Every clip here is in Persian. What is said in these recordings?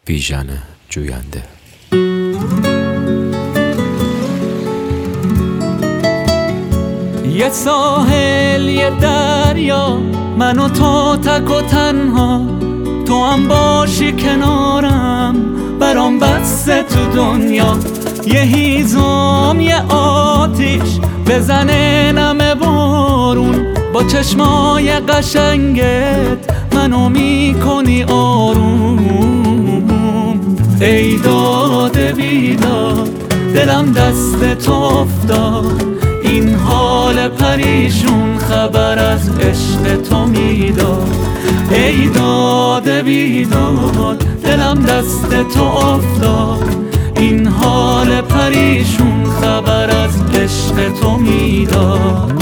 بیژن جوینده. یه ساحل، یه دریا، من و تو تک و تنها، تو هم باشی کنارم برام بسه تو دنیا. یه هیزم، یه آتیش بزنه نم بارون، با چشمای قشنگت منو میکنی آروم. ای داده بیداد دلم دست تو افتاد، این حال پریشون خبر از عشق تو میداد. ای داده بیداد دلم دست تو افتاد، این حال پریشون خبر از عشق تو میداد.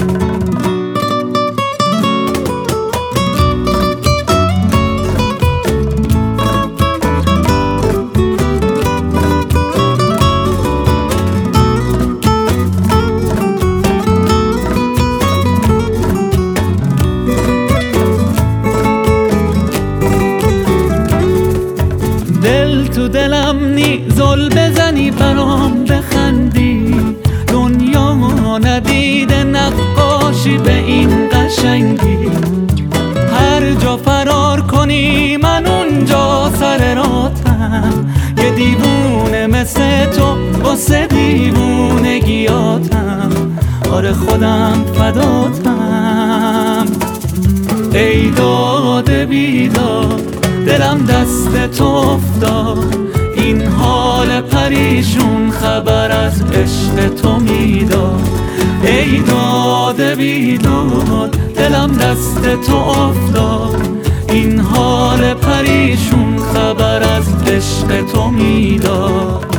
دل تو دلم نی زل بزنی برام بخندی، دنیا ندیده نقاشی به این قشنگی. هر جا فرار کنی من اونجا سر راتم، یه دیوونه مثل تو واسه دیوونگیاتم، آره خودم فداتم. ای داده بیداد دلم دست تو افتاد، این حال پریشون خبر از عشق تو میداد. ای داده بیداد دلم دست تو افتاد، این حال پریشون خبر از عشق تو میداد.